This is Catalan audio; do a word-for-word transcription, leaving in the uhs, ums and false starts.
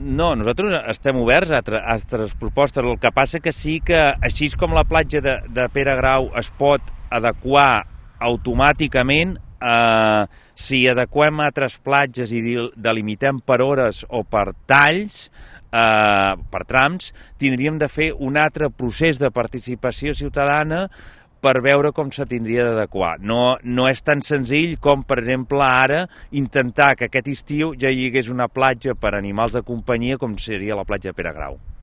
No, nosaltres estem oberts a altres propostes. El que passa que sí que, així com la platja de, de Pere Grau es pot adequar automàticament, eh, si adequem altres platges i delimitem per hores o per talls, eh, per trams, tindríem de fer un altre procés de participació ciutadana per veure com se tindria d'adequar. No, no és tan senzill com, per exemple, ara intentar que aquest estiu ja hi hagués una platja per animals de companyia com seria la platja de Pere Grau.